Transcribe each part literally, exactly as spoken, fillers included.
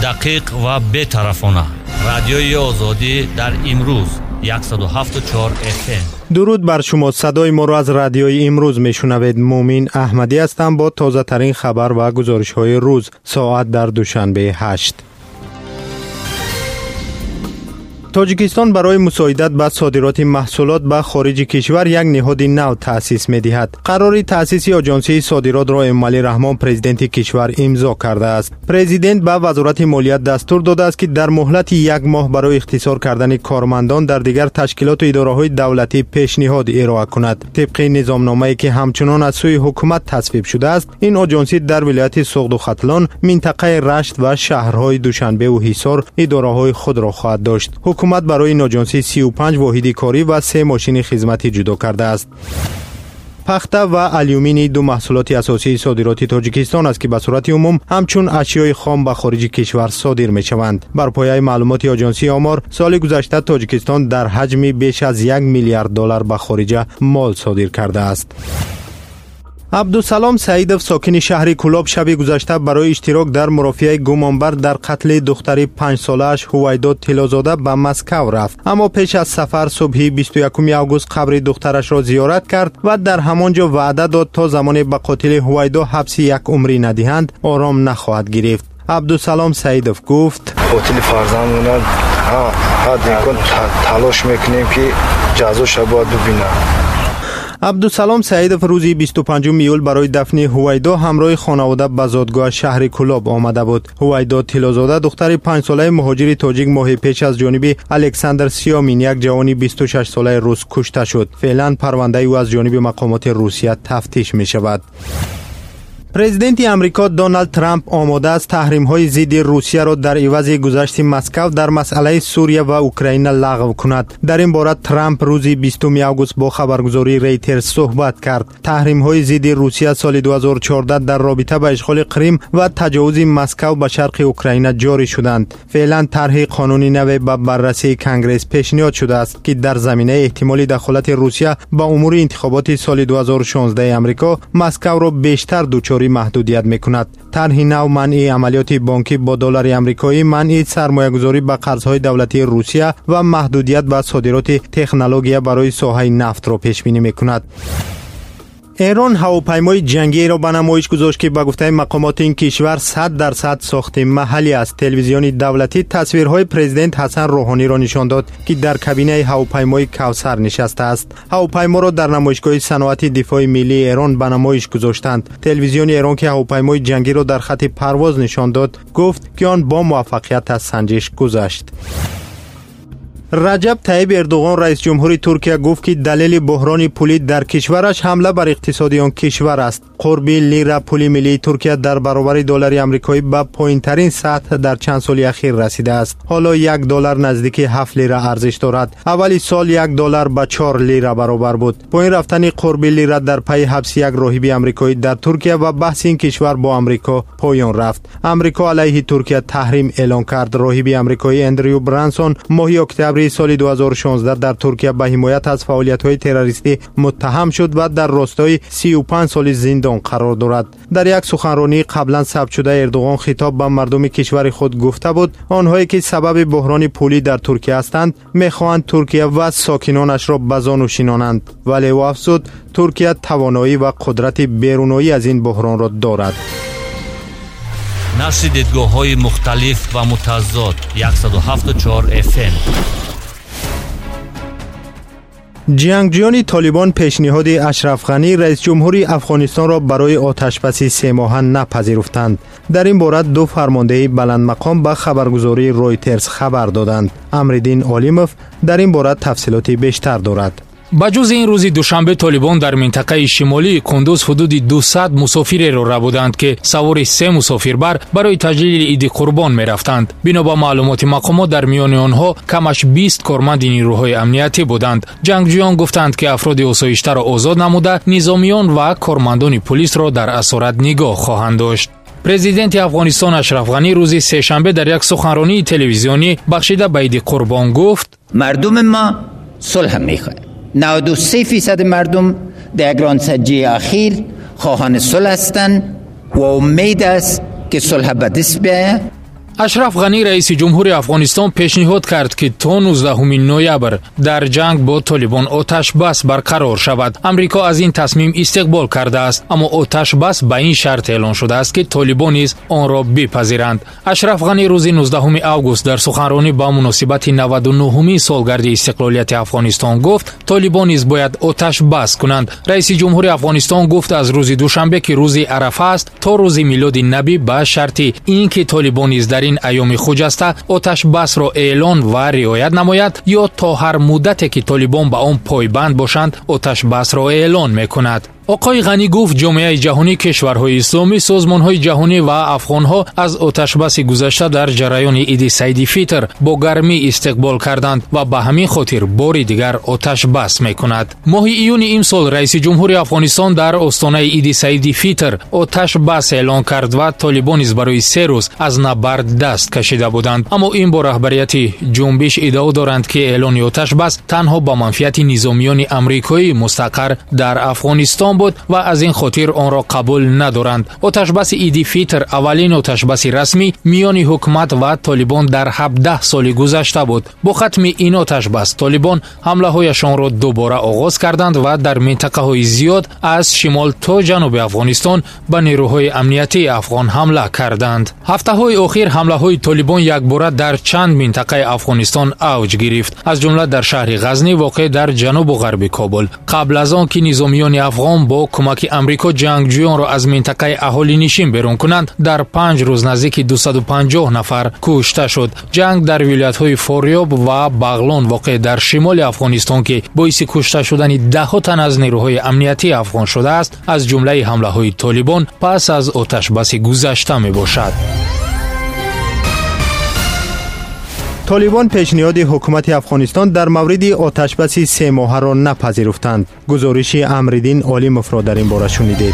دقیق و بی‌طرفانه. رادیوی آزادی در امروز صد و هفت و چهار اف ام. درود بر شما. صدای ما را از رادیوی امروز میشنوید. مومین احمدی هستم با تازه ترین خبر و گزارش های روز. ساعت در دوشنبه هشت. تاجیکستان برای مساعدت به صادرات محصولات به خارج کشور یک نهاد نو تأسیس می‌دهد. قرار تأسیس آژانسی صادرات را امالی رحمان پرزیدنت کشور امضا کرده است. پرزیدنت به وزارت مالیات دستور داده است که در مهلت یک ماه برای اختصار کردن کارمندان در دیگر تشکیلات و اداره‌های دولتی پیشنهاد ارائه کند. طبق نظامنامه‌ای که همچنان از سوی حکومت تصویب شده است، این آژانسی در ولایت سوغد و ختلان، منطقه رشت و شهرهای دوشنبه و حصار اداره‌های خود را خواهد داشت. حکومت برای این آژانسی سی و پنج واحد کاری و سه ماشین خدمتی جدا کرده است. پخته و آلومینی دو محصولات اساسی صادرات تاجیکستان است که به صورت عموم همچون اشیای خام به خارج کشور صادر می شوند. بر پایه معلومات آژانسی آمار، سال گذشته تاجیکستان در حجم بیش از یک میلیارد دلار به خارج مال صادر کرده است. عبدالسلام سعیدов ساکن شهر کلاب شب گذشته برای اشتراک در مرافعه گمانبر در قتل دختر پنج ساله‌اش هویدا طلازاده به مسکو رفت، اما پیش از سفر صبح بیست و یکم آگوست قبر دخترش را زیارت کرد و در همانجا وعده داد تا زمان به قاتل هویدا حبس یک عمری ندهند آرام نخواهد گرفت. عبدالسلام سعیدов گفت: قاتل فرزندمون ها حد امکان تلاش میکنیم که جزاش باید ببینیم. عبدالسلام سعیدов روزی بیست و پنجم ایول برای دفن هویدا همراه خانواده به زادگاه شهر کلاب آمده بود. هویدا طلازاده دختر پنج ساله مهاجر تاجیک ماه پیش از جانب الکساندر سیامین، یک جوان بیست و شش ساله روس کشته شد. فعلا پرونده او از جانب مقامات روسیه تفتیش می شود. پرزیدنت امریکا دونالد ترامپ آماده است تحریم‌های ضد روسیه را در عوض گذشت مسکو در مسئله سوریه و اوکراین لغو کند. در این باره ترامپ روز بیستم آگوست با خبرگزاری ریترز صحبت کرد. تحریم‌های ضد روسیه سال دو هزار و چهارده در رابطه با اشغال کریم و تجاوز مسکو به شرق اوکراین جاری شدند. فعلا طرح قانونی نو به بررسی کنگره پیشنهاد شده است که در زمینه احتمالی دخالت روسیه به امور انتخابات سال دو هزار و شانزده امریکا مسکو را بیشتر دچار محدودیت میکند. طرح نو منع عملیات بانکی با دلار آمریکایی، منع سرمایه‌گذاری به قرض‌های دولتی روسیه و محدودیت به صادرات تکنولوژی برای ساحه نفت را پیش بینی میکند. ایران هواپیمای جنگی را به نمایش گذاشت که به گفته مقامات این کشور صد درصد ساخت محلی است. تلویزیون دولتی تصویرهای پرزیدنت حسن روحانی را نشان داد که در کابینه هواپیمای کوثر نشسته است. هواپیما را در نمایشگاه صنعت دفاع ملی ایران به نمایش گذاشتند. تلویزیون ایران که هواپیمای جنگی را در خط پرواز نشان داد، گفت که آن با موفقیت از سنجش گذشت. رجب طیب اردوغان رئیس جمهور ترکیه گفت که دلیل بحران پولی در کشورش حمله بر اقتصاد آن کشور است. قرب لیره پول ملی ترکیه در برابر دلار آمریکایی به پایین‌ترین سطح در چند سال اخیر رسیده است. حالا یک دلار نزدیک هفت لیره ارزش دارد. اولی سال یک دلار به چهار لیره برابر بود. پایین رفتن قرب لیره در پی حبس یک راهب آمریکایی در ترکیه و بحث این کشور با آمریکا پایان رفت. آمریکا علیه ترکیه تحریم اعلان کرد. راهب آمریکایی اندریو برانسون ماه اکتبر سال دو هزار و شانزده در ترکیه به حمایت از فعالیت‌های تروریستی متهم شد و در راستای سی و پنج سال زندان قرار دارد. در یک سخنرانی قبلا ثبت شده اردوغان خطاب به مردم کشور خود گفته بود آنهایی که سبب بحران پولی در ترکیه هستند می‌خواهند ترکیه و ساکنانش را به زانو شینانند، ولی او افزود ترکیه توانایی و قدرت بیرونایی از این بحران را دارد. نشر دیدگاه‌های مختلف و متضاد صد و هفت و چهار اف ام. جنگجویان طالبان پیشنهاد اشرف غنی رئیس جمهوری افغانستان را برای آتشبسی سه ماهه نپذیرفتند. در این باره دو فرمانده بلند مقام به خبرگزاری رویترز خبر دادند. امرالدین عالیموف در این باره تفصیلات بیشتر دارد. با جز این روز دوشنبه طالبان در منطقه شمالی کندوز حدود دویست مسافر را ربودند که سوار سه مسافربر برای تجلیل عید قربان می رفتند. بنا به معلومات مقامات در میان آنها کمش بیست کارمند نیروهای امنیتی بودند. جنگجویان گفتند که افراد آسایشته را آزاد نموده نظامیان و کارمندان پلیس را در اسارت نگاه خواهند داشت. پرزیدنت افغانستان اشرف غنی روز سه‌شنبه در یک سخنرانی تلویزیونی بخشیده به عید قربان گفت: مردم ما صلح می‌خواهند. نود و سه فیصد مردم در گرانسنجی اخیر خواهان صلح هستند و امید است که صلح به دست بیاید. اشرف غنی رئیس جمهور افغانستان پیشنهاد کرد که تا نوزدهم نوامبر در جنگ با طالبان آتش بس برقرار شود. امریکا از این تصمیم استقبال کرده است، اما آتش بس به این شرط اعلان شده است که طالبان نیز آن را بپذیرند. اشرف غنی روز نوزدهم آگوست در سخنرانی با مناسبت نود و نهمین سالگرد استقلالیت افغانستان گفت طالبان نیز باید آتش بس کنند. رئیس جمهور افغانستان گفت از روز دوشنبه که روز عرفه است تا روز میلاد نبی به شرط اینکه طالبان نیز در این ایام خجسته آتش بس را اعلان و رعایت نماید یا تا هر مدتی که طالبان به آن پایبند باشند آتش بس را اعلان میکند. آقای غنی گفت جامعه جهانی، کشورهای اسلامی، سازمانهای جهانی و افغانها از آتش بس گذشته در جریان عید سعید فطر با گرمی استقبال کردند و به همین خاطر بار دیگر آتش بس میکند. ماه ایون امسال رئیس جمهور افغانستان در آستانه عید سعید فطر آتش بس اعلان کرد و طالبان نیز برای سه روز از نبرد دست کشیده بودند. اما این با رهبریت جنبش ادعا دارند که اعلان آتش بس تنها با منفعت نظامیان آمریکایی مستقر در افغانستان بود و از این خاطر آن را قبول ندارند. آتش بس عید فطر اولین آتش بس رسمی میان حکومت و طالبان در هفده سال گذشته بود. با ختم این آتش بس طالبان حمله هایشان را دوباره آغاز کردند و در منطقه های زیاد از شمال تا جنوب افغانستان به نیروهای امنیتی افغان حمله کردند. هفته های اخیر حمله های طالبان یکباره در چند منطقه افغانستان اوج گرفت، از جمله در شهر غزنی واقع در جنوب و غرب کابل. قبل از آن که نظامیان افغان با کمک امریکا جنگجویان را از منطقه اهالی نشین بیرون کنند در پنج روز نزدیک دویست و پنجاه نفر کشته شد. جنگ در ولایت‌های فاریاب و بغلان واقع در شمال افغانستان که باعث کشته شدن ده ها تن از نیروهای امنیتی افغان شده است از جمله حمله‌های طالبان پس از آتش بس گذشته میباشد. طالبان پیشنهاد حکومت افغانستان در مورد آتش بس سه ماهه را نپذیرفتند. گزارش امرالدین عالیموف را در این باره شنیدید.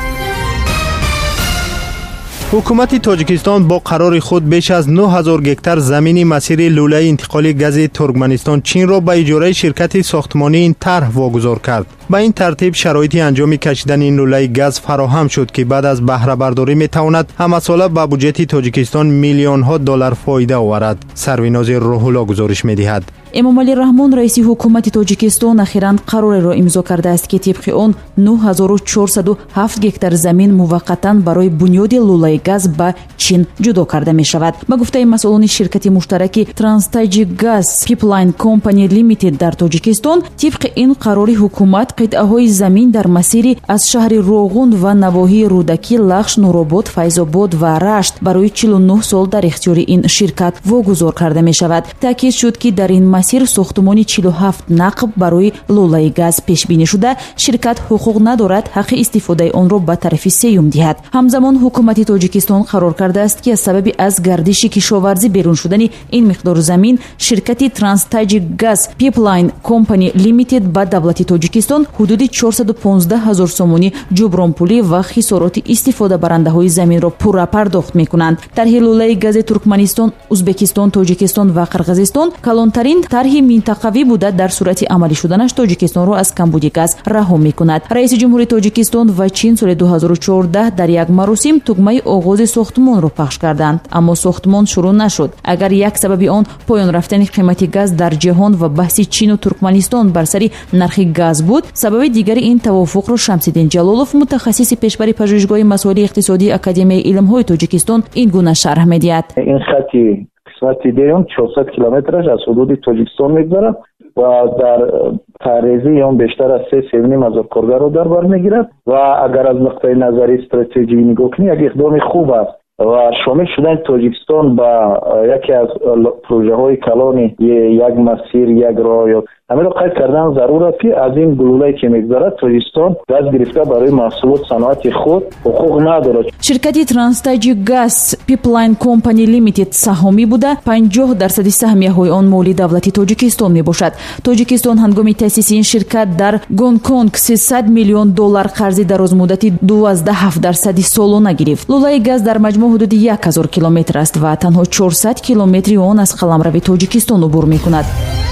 حکومت تاجیکستان با قرار خود بیش از نه هزار گکتار زمین مسیر لوله انتقال گاز ترکمنستان چین را به اجاره شرکت ساختمانی این طرح واگذار کرد. به این ترتیب شرایط انجام کشیدن این لوله گاز فراهم شد که بعد از بهره برداری می تواند هم ساله به بودجه تاجیکستان میلیون ها دلار فایده آورد. سروناز روح الله گزارش می دهد. эмомалӣ раҳмон раиси ҳукумати тоҷикистон ахиран қарореро имзо кардааст ки тибқи он нӯ ҳазору чорсаду ҳафт гектар замин муваққатан барои бунёди лӯлаи газ ба чин ҷудо карда мешавад. ба гуфтаи масъулони ширкати муштараки Transtaji Gas Pipeline Company Limited дар Тоҷикистон, тибқи ин қарори ҳукумат қитъаҳои замин дар масири аз шаҳри Роғун ва навоҳии Рӯдакӣ, Лахш, Нуробод, Файзобод ва Рашт барои чилу нӯҳ сол дар ихтиёри ин ширкат вогузор карда мешавад. таъкид шуд ки дар ин масир сохтмони чилу ҳафт нақб барои лӯлаи газ пешбинӣ шуда, ширкат ҳуқуқ надорад ҳаққи истифодаи онро ба тарафи сеюм диҳад. ҳамзамон ҳукумати тоҷикистон қарор кардааст ки аз сабаби аз гардиши кишоварзӣ берун шудани ин миқдор замин, ширкати Transtaji Gas Pipeline Company Limited ба давлати тоҷикистон ҳудуди чорсаду понздаҳ ҳазор сомонӣ ҷубронпулӣ ва хисороти истифодабарандаҳои заминро пурра пардохт мекунанд. тарҳи лӯлаи гази Туркманистон, Узбекистон, Тоҷикистон ва Қирғизистон калонтарин тарҳи минтақавӣ буда дар сурати амалӣ шуданаш Тоҷикистонро аз камбуди газ раҳо мекунад. раиси ҷумҳури Тоҷикистон ва Чин соли ду ҳазору чордаҳ дар як маросим тугмаи оғози сохтмонро пахш карданд, аммо сохтмон шурӯъ нашуд. агар як сабаби он поён рафтани қимати газ дар ҷаҳон ва баҳси Чину Туркманистон бар сари нархи газ буд, сабаби дигари ин тавофуқро Шамсиддин Ҷалолов, мутахассиси пешбари пажӯҳишгоҳи масоили иқтисодии Академияи илмҳои Тоҷикистон ин гуна шарҳ медиҳад. ин хати қисмати деюм чорсад километраш аз ҳудуди Тоҷикистон мегузарад ва дар таърезии он бештар аз се севним ҳазор коргарро дар бар мегирад ва агар аз нуқтаи назари стратегӣ нигоҳ кунӣ як иқдоми хуб аст ва шомил шудани Тоҷикистон ба яке аз проҷаҳои калони як масир, як роҳ ё ҳамеро қайд кардан зарур аст ки аз ин гулӯлае ки мегузарад Тоҷикистон газ гирифта барои маҳсулот саноати худ ҳуқуқ надорад. ширкати Transtaji Gas Pipeline Company Limited саҳомӣ буда панҷоҳ дарсади саҳмияҳои он моли давлати Тоҷикистон мебошад. Тоҷикистон ҳангоми таъсиси ин ширкат дар Гонконг сесад миллион доллар қарзи дарозмуддати дувоздаҳ ҳафт дарсади солона гирифт. лӯлаи газ дар маҷмӯъ ҳудуди як ҳазор километр аст ва танҳо чорсад километри он аз қаламрави Тоҷикистон убур мекунад.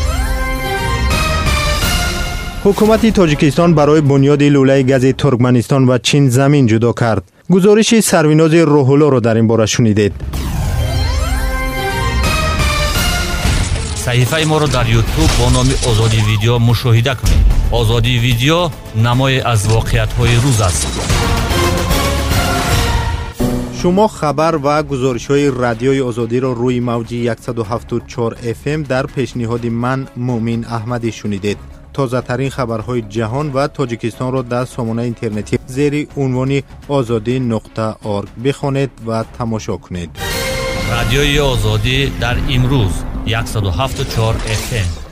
حکومت تاجیکستان برای بنیاد لوله گاز ترکمنستان و چین زمین جدا کرد. گزارش سروناز روح الله را در این باره شنیدید. صحیفه ما رو در یوتیوب با نام آزادی ویدیو مشاهده کنید. آزادی ویدیو نمای از واقعیت های روز است. شما خبر و گزارش های رادیوی آزادی را روی موج صد و هفت و چهار اف ام در پیشنهاد من مومن احمدی شنیدید. تازه ترین خبرهای جهان و تاجیکستان را در سامانه اینترنتی زیر عنوان آزادی نقطه اورگ بخوانید و تماشا کنید. رادیوی آزادی در امروز صد و هفت و چهار اف ام.